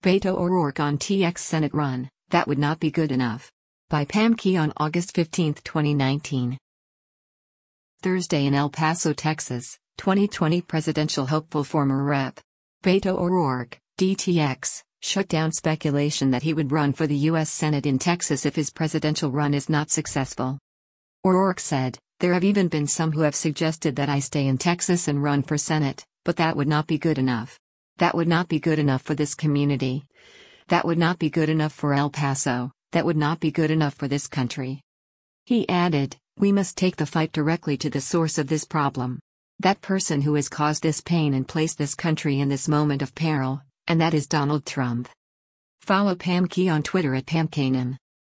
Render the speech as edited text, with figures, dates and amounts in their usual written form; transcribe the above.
Beto O'Rourke on TX Senate run, that would not be good enough. By Pam Key on August 15, 2019. Thursday in El Paso, Texas, 2020 presidential hopeful former Rep. Beto O'Rourke, DTX, shut down speculation that he would run for the U.S. Senate in Texas if his presidential run is not successful. O'Rourke said, "There have even been some who have suggested that I stay in Texas and run for Senate, but that would not be good enough. That would not be good enough for this community. That would not be good enough for El Paso, that would not be good enough for this country." He added, "We must take the fight directly to the source of this problem. That person who has caused this pain and placed this country in this moment of peril, and that is Donald Trump." Follow Pam Key on Twitter at PamKanan.